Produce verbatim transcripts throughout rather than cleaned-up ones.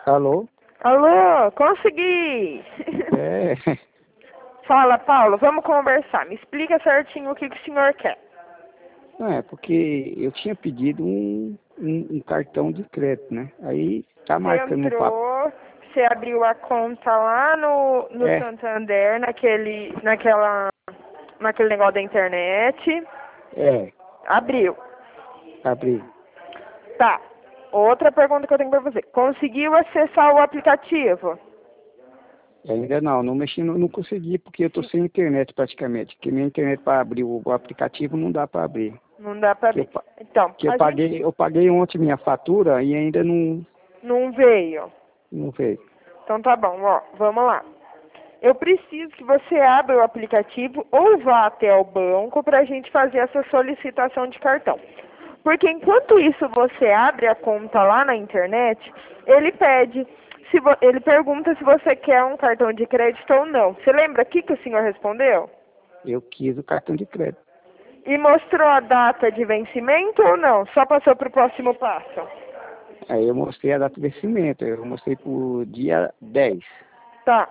Alô? Alô, consegui! É, Fala, Paulo, vamos conversar. Me explica certinho o que, que o senhor quer. não é porque eu tinha pedido um, um, um cartão de crédito, né? Aí tá Você marcando no papo. entrou, você abriu a conta lá no, no É, Santander, naquele, naquela, naquele negócio da internet. é, Abriu. abri. Tá. Outra pergunta que eu tenho pra você. Conseguiu acessar o aplicativo? Ainda não, não mexi, não, não consegui porque eu tô sem internet praticamente. Porque minha internet para abrir o, o aplicativo não dá para abrir. Não dá pra Que eu, abrir. pa- Então, que eu a gente paguei, eu paguei ontem minha fatura e ainda não, não veio. não veio. Então tá bom, ó, vamos lá. Eu preciso que você abra o aplicativo ou vá até o banco para a gente fazer essa solicitação de cartão. Porque enquanto isso você abre a conta lá na internet, ele pede, se vo- ele pergunta se você quer um cartão de crédito ou não. Você lembra aqui que o senhor respondeu? Eu quis o cartão de crédito. E mostrou a data de vencimento ou não? Só passou para o próximo passo? Aí eu mostrei a data de vencimento, eu mostrei pro dia dez. Tá.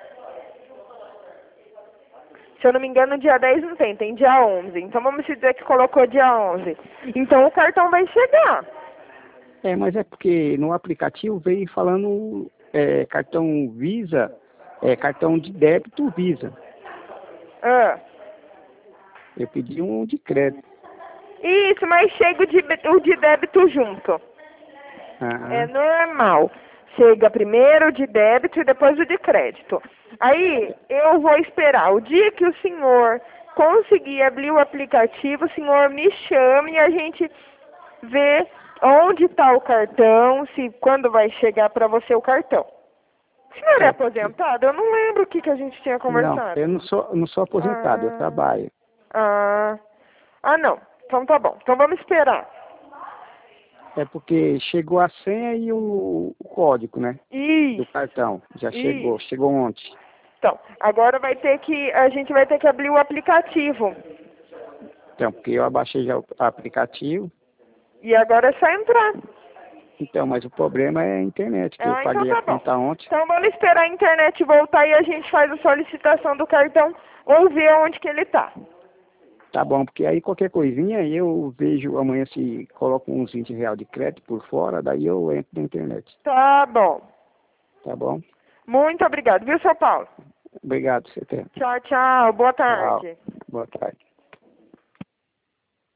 Se eu não me engano, dia dez não tem, tem dia onze. Então vamos dizer que colocou dia onze. Então o cartão vai chegar. É, mas é porque no aplicativo veio falando é, cartão Visa, é, cartão de débito Visa. Ah. Eu pedi um de crédito. Isso, mas chega o de, o de débito junto. É Ah, normal. Chega primeiro o de débito e depois o de crédito. Aí eu vou esperar. O dia que o senhor conseguir abrir o aplicativo, o senhor me chame e a gente vê onde está o cartão, se quando vai chegar para você o cartão. O senhor é é porque. aposentado? Eu não lembro o que, que a gente tinha Não, conversado. eu não sou, eu não sou aposentado, eu Ah, trabalho. ah, ah, não. Então tá bom. Então vamos esperar. É porque chegou a senha e o, o código, né? Do Isso, cartão. Já chegou, isso. chegou ontem. Então, agora vai ter que, a gente vai ter que abrir o aplicativo. Então, porque eu abaixei já o aplicativo. E agora é só entrar. Então, mas o problema é a internet, que eu Ah, então paguei a tá bom. conta ontem. Então vamos esperar a internet voltar e a gente faz a solicitação do cartão ou ver onde que ele tá. Tá bom, porque aí qualquer coisinha eu vejo amanhã se coloco uns vinte reais de crédito por fora, daí eu entro na internet. Tá bom. Tá bom? Muito obrigado, viu, seu Paulo? Obrigado, C T. Tchau, tchau. Boa Tchau. tarde. Boa tarde.